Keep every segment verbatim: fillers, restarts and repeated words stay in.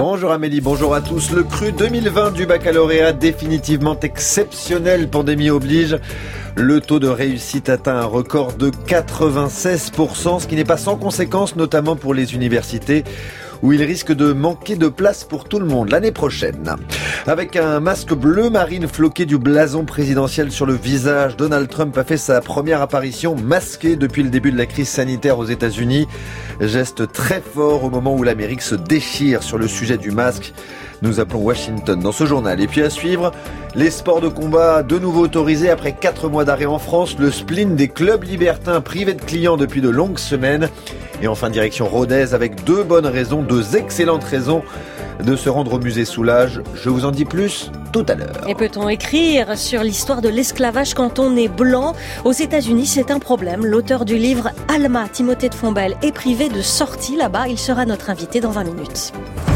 Bonjour Amélie, bonjour à tous. Le cru deux mille vingt du baccalauréat définitivement exceptionnel, pandémie oblige. Le taux de réussite atteint un record de quatre-vingt-seize pour cent, ce qui n'est pas sans conséquence, notamment pour les universités, où il risque de manquer de place pour tout le monde l'année prochaine. Avec un masque bleu marine floqué du blason présidentiel sur le visage, Donald Trump a fait sa première apparition masqué depuis le début de la crise sanitaire aux États-Unis. Geste très fort au moment où l'Amérique se déchire sur le sujet du masque. Nous appelons Washington dans ce journal. Et puis à suivre, les sports de combat de nouveau autorisés après quatre mois d'arrêt en France, le spleen des clubs libertins privés de clients depuis de longues semaines. Et enfin direction Rodez avec deux bonnes raisons, deux excellentes raisons de se rendre au musée Soulages. Je vous en dis plus tout à l'heure. Et peut-on écrire sur l'histoire de l'esclavage quand on est blanc ? Aux États-Unis, c'est un problème. L'auteur du livre Alma, Timothée de Fombelle, est privé de sortie là-bas. Il sera notre invité dans vingt minutes.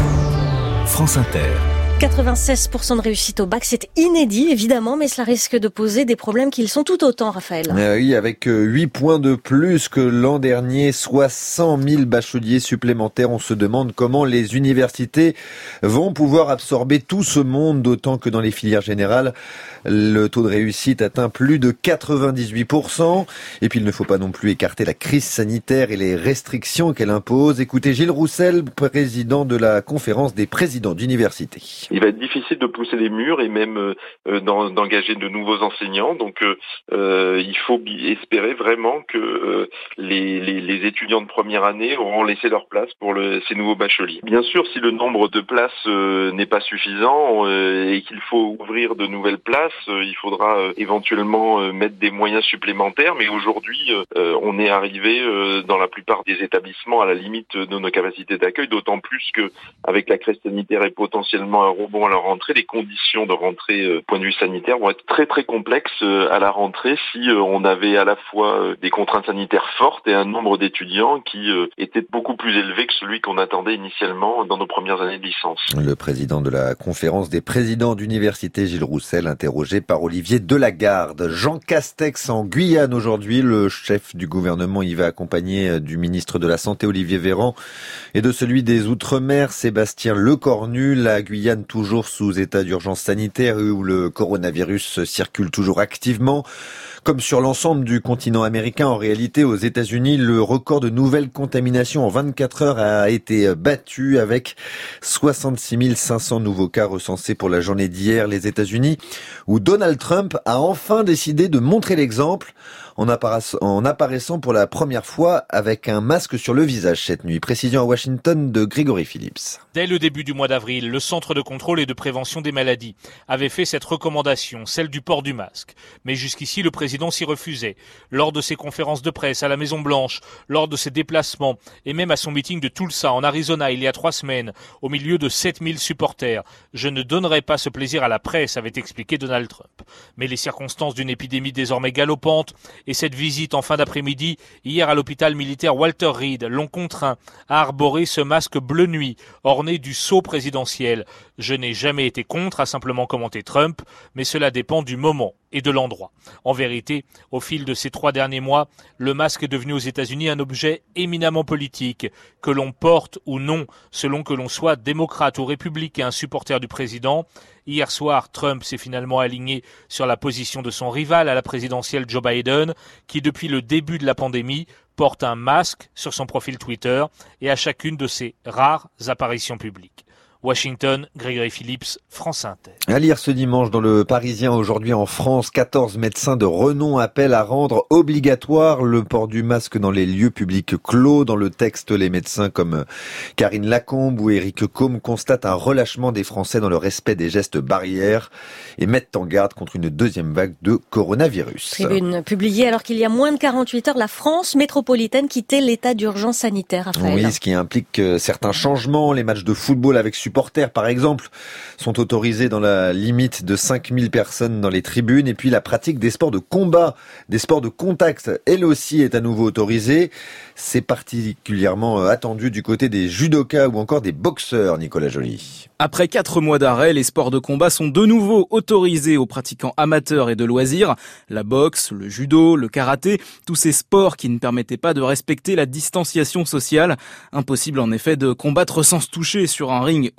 France Inter. quatre-vingt-seize pour cent de réussite au bac, c'est inédit évidemment, mais cela risque de poser des problèmes qui le sont tout autant, Raphaël. Euh, oui, avec huit points de plus que l'an dernier, soit cent mille bacheliers supplémentaires. On se demande comment les universités vont pouvoir absorber tout ce monde, d'autant que dans les filières générales, le taux de réussite atteint plus de quatre-vingt-dix-huit pour cent. Et puis il ne faut pas non plus écarter la crise sanitaire et les restrictions qu'elle impose. Écoutez Gilles Roussel, président de la conférence des présidents d'université. Il va être difficile de pousser les murs et même euh, d'engager de nouveaux enseignants. Donc euh, il faut espérer vraiment que euh, les, les, les étudiants de première année auront laissé leur place pour le, ces nouveaux bacheliers. Bien sûr, si le nombre de places euh, n'est pas suffisant euh, et qu'il faut ouvrir de nouvelles places, euh, il faudra euh, éventuellement euh, mettre des moyens supplémentaires. Mais aujourd'hui, euh, on est arrivé euh, dans la plupart des établissements à la limite de nos capacités d'accueil, d'autant plus que avec la crise sanitaire et potentiellement un rebond à la rentrée, les conditions de rentrée euh, point de vue sanitaire vont être très très complexes euh, à la rentrée si euh, on avait à la fois euh, des contraintes sanitaires fortes et un nombre d'étudiants qui euh, était beaucoup plus élevé que celui qu'on attendait initialement dans nos premières années de licence. Le président de la conférence des présidents d'université, Gilles Roussel, interrogé par Olivier Delagarde. Jean Castex en Guyane aujourd'hui, le chef du gouvernement y va accompagné du ministre de la Santé Olivier Véran et de celui des Outre-mer Sébastien Lecornu. La Guyane toujours sous état d'urgence sanitaire où le coronavirus circule toujours activement. Comme sur l'ensemble du continent américain, en réalité, aux États-Unis, le record de nouvelles contaminations en vingt-quatre heures a été battu avec soixante-six mille cinq cents nouveaux cas recensés pour la journée d'hier. Les États-Unis, où Donald Trump a enfin décidé de montrer l'exemple en apparaissant, en apparaissant pour la première fois avec un masque sur le visage cette nuit. Précision à Washington de Grégory Phillips. Dès le début du mois d'avril, le Centre de contrôle et de prévention des maladies avait fait cette recommandation, celle du port du masque. Mais jusqu'ici, le président s'y refusait. Lors de ses conférences de presse à la Maison-Blanche, lors de ses déplacements et même à son meeting de Tulsa en Arizona il y a trois semaines, au milieu de sept mille supporters. Je ne donnerai pas ce plaisir à la presse, avait expliqué Donald Trump. Mais les circonstances d'une épidémie désormais galopante et cette visite en fin d'après-midi, hier à l'hôpital militaire Walter Reed, l'ont contraint à arborer ce masque bleu nuit, orné du sceau présidentiel. Je n'ai jamais été contre, a simplement commenté Trump, mais cela dépend du moment et de l'endroit. En vérité, au fil de ces trois derniers mois, le masque est devenu aux États-Unis un objet éminemment politique, que l'on porte ou non, selon que l'on soit démocrate ou républicain, supporter du président. Hier soir, Trump s'est finalement aligné sur la position de son rival à la présidentielle Joe Biden, qui depuis le début de la pandémie porte un masque sur son profil Twitter et à chacune de ses rares apparitions publiques. Washington, Grégory Phillips, France Inter. À lire ce dimanche dans le Parisien, aujourd'hui en France, quatorze médecins de renom appellent à rendre obligatoire le port du masque dans les lieux publics clos. Dans le texte, les médecins comme Karine Lacombe ou Éric Côme constatent un relâchement des Français dans le respect des gestes barrières et mettent en garde contre une deuxième vague de coronavirus. Tribune publiée alors qu'il y a moins de quarante-huit heures, la France métropolitaine quittait l'état d'urgence sanitaire, Raphaël. Oui, ce qui implique certains changements. Les matchs de football avec supporters, par exemple, sont autorisés dans la limite de cinq mille personnes dans les tribunes. Et puis la pratique des sports de combat, des sports de contact, elle aussi est à nouveau autorisée. C'est particulièrement attendu du côté des judokas ou encore des boxeurs, Nicolas Joly. Après quatre mois d'arrêt, les sports de combat sont de nouveau autorisés aux pratiquants amateurs et de loisirs. La boxe, le judo, le karaté, tous ces sports qui ne permettaient pas de respecter la distanciation sociale. Impossible en effet de combattre sans se toucher sur un ring ou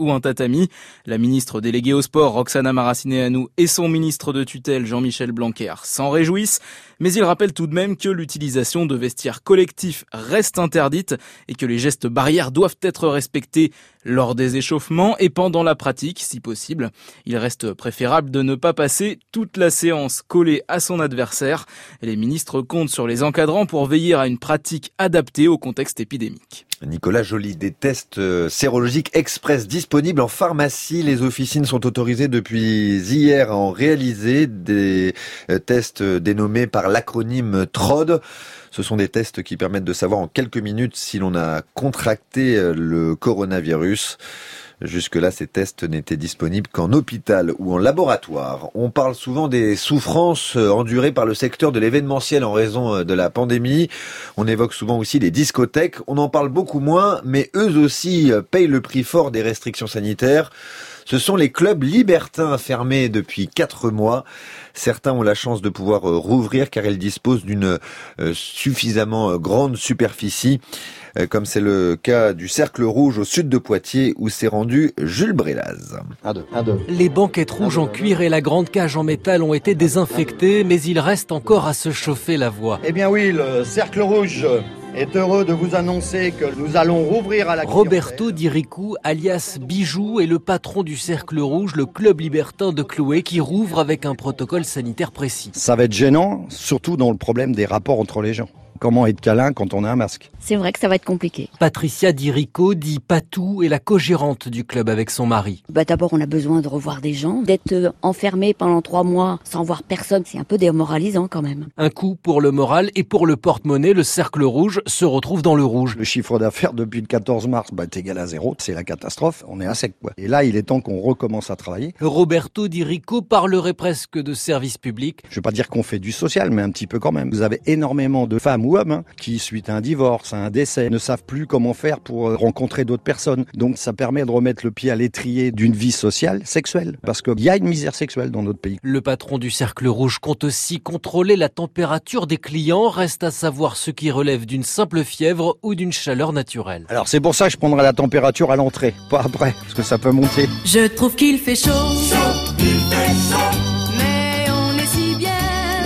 ou un tatami. La ministre déléguée au sport, Roxana Maracineanu, et son ministre de tutelle, Jean-Michel Blanquer, s'en réjouissent. Mais il rappelle tout de même que l'utilisation de vestiaires collectifs reste interdite et que les gestes barrières doivent être respectés lors des échauffements et pendant la pratique, si possible. Il reste préférable de ne pas passer toute la séance collée à son adversaire. Les ministres comptent sur les encadrants pour veiller à une pratique adaptée au contexte épidémique. Nicolas Joly, des tests sérologiques express disponibles en pharmacie. Les officines sont autorisées depuis hier à en réaliser. Des tests dénommés par l'acronyme T R O D. Ce sont des tests qui permettent de savoir en quelques minutes si l'on a contracté le coronavirus. Jusque-là, ces tests n'étaient disponibles qu'en hôpital ou en laboratoire. On parle souvent des souffrances endurées par le secteur de l'événementiel en raison de la pandémie. On évoque souvent aussi les discothèques. On en parle beaucoup moins, mais eux aussi payent le prix fort des restrictions sanitaires. Ce sont les clubs libertins fermés depuis quatre mois. Certains ont la chance de pouvoir rouvrir car ils disposent d'une suffisamment grande superficie, comme c'est le cas du Cercle Rouge au sud de Poitiers où s'est rendu Jules Brélaz. Un, deux, un, deux. Les banquettes rouges en cuir et la grande cage en métal ont été désinfectées, mais il reste encore à se chauffer la voix. Eh bien oui, le Cercle Rouge est heureux de vous annoncer que nous allons rouvrir à la Roberto Di Ricou, alias Bijou, est le patron du Cercle Rouge, le club libertin de Chloé, qui rouvre avec un protocole sanitaire précis. Ça va être gênant, surtout dans le problème des rapports entre les gens. Comment être câlin quand on a un masque? C'est vrai que ça va être compliqué. Patricia Di Ricco, dit Patou, est la co-gérante du club avec son mari. Bah d'abord, on a besoin de revoir des gens. D'être enfermé pendant trois mois sans voir personne, c'est un peu démoralisant quand même. Un coup pour le moral et pour le porte-monnaie, le Cercle Rouge se retrouve dans le rouge. Le chiffre d'affaires depuis le quatorze mars bah, est égal à zéro. C'est la catastrophe. On est à sec, quoi. Et là, il est temps qu'on recommence à travailler. Roberto Di Ricco parlerait presque de service public. Je ne vais pas dire qu'on fait du social, mais un petit peu quand même. Vous avez énormément de femmes ou hommes hein, qui, suite à un divorce, à un décès, ne savent plus comment faire pour rencontrer d'autres personnes. Donc ça permet de remettre le pied à l'étrier d'une vie sociale, sexuelle. Parce qu'il y a une misère sexuelle dans notre pays. Le patron du Cercle Rouge compte aussi contrôler la température des clients. Reste à savoir ce qui relève d'une simple fièvre ou d'une chaleur naturelle. Alors c'est pour ça que je prendrai la température à l'entrée, pas après, parce que ça peut monter. Je trouve qu'il fait chaud, chaud, il fait chaud. Mais on est si bien,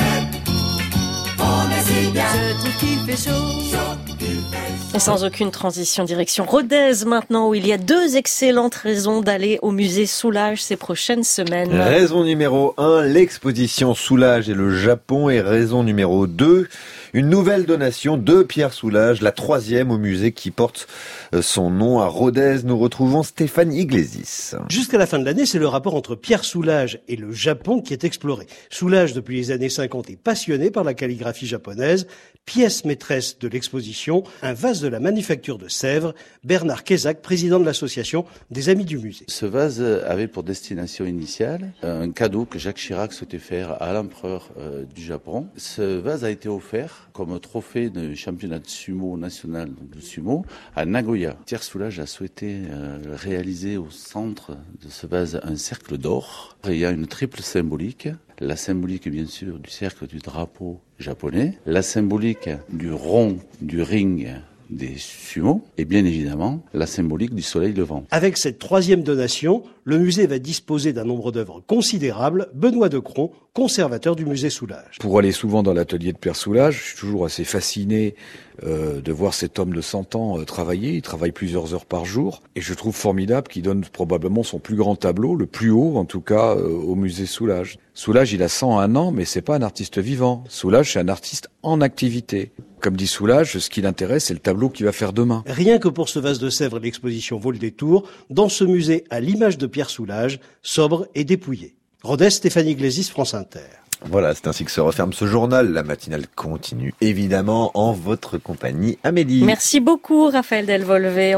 on est si bien. Je trouve qu'il fait chaud, chaud, il fait chaud. Et sans aucune transition, direction Rodez maintenant, où il y a deux excellentes raisons d'aller au musée Soulages ces prochaines semaines. Raison numéro un, l'exposition Soulages et le Japon. Et raison numéro deux, une nouvelle donation de Pierre Soulages, la troisième au musée qui porte son nom à Rodez. Nous retrouvons Stéphane Iglesias. Jusqu'à la fin de l'année, c'est le rapport entre Pierre Soulages et le Japon qui est exploré. Soulages, depuis les années cinquante, est passionné par la calligraphie japonaise. Pièce maîtresse de l'exposition, un vase de la manufacture de Sèvres. Bernard Kézac, président de l'association des Amis du Musée. Ce vase avait pour destination initiale un cadeau que Jacques Chirac souhaitait faire à l'empereur euh, du Japon. Ce vase a été offert comme trophée de championnat de sumo national de sumo à Nagoya. Pierre Soulages a souhaité euh, réaliser au centre de ce vase un cercle d'or. Il y a une triple symbolique. La symbolique, bien sûr, du cercle du drapeau japonais, la symbolique du rond du ring des sumo et bien évidemment la symbolique du soleil levant. Avec cette troisième donation, le musée va disposer d'un nombre d'œuvres considérable. Benoît Decron, conservateur du musée Soulages. Pour aller souvent dans l'atelier de Pierre Soulages, je suis toujours assez fasciné euh, de voir cet homme de cent ans euh, travailler. Il travaille plusieurs heures par jour et je trouve formidable qu'il donne probablement son plus grand tableau, le plus haut en tout cas, euh, au musée Soulages. Soulages, il a cent un ans, mais c'est pas un artiste vivant. Soulages, c'est un artiste en activité. Comme dit Soulages, ce qui l'intéresse, c'est le tableau qu'il va faire demain. Rien que pour ce vase de Sèvres, l'exposition vaut le détour. Dans ce musée, à l'image de Pierre Soulages, sobre et dépouillé. Rodez, Stéphane Iglesias, France Inter. Voilà, c'est ainsi que se referme ce journal. La matinale continue, évidemment, en votre compagnie, Amélie. Merci beaucoup, Raphaël Delvolvé.